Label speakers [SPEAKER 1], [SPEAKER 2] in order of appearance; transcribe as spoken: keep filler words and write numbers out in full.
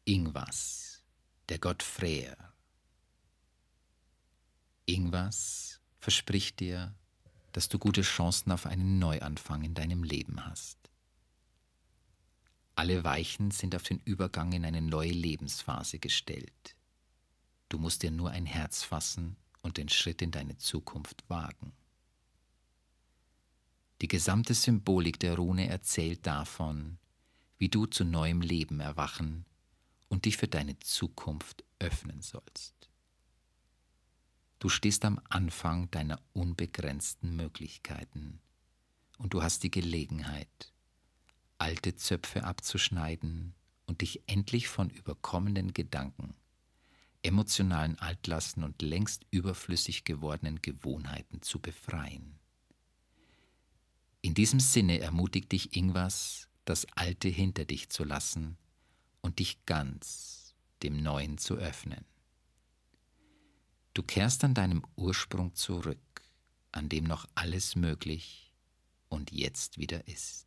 [SPEAKER 1] Ingwas, der Gott Freyr. Ingwas verspricht dir, dass du gute Chancen auf einen Neuanfang in deinem Leben hast. Alle Weichen sind auf den Übergang in eine neue Lebensphase gestellt. Du musst dir nur ein Herz fassen und den Schritt in deine Zukunft wagen. Die gesamte Symbolik der Rune erzählt davon, wie du zu neuem Leben erwachen und dich für deine Zukunft öffnen sollst. Du stehst am Anfang deiner unbegrenzten Möglichkeiten und du hast die Gelegenheit, alte Zöpfe abzuschneiden und dich endlich von überkommenen Gedanken, emotionalen Altlasten und längst überflüssig gewordenen Gewohnheiten zu befreien. In diesem Sinne ermutigt dich Ingwas, das Alte hinter dich zu lassen und dich ganz dem Neuen zu öffnen. Du kehrst an deinem Ursprung zurück, an dem noch alles möglich und jetzt wieder ist.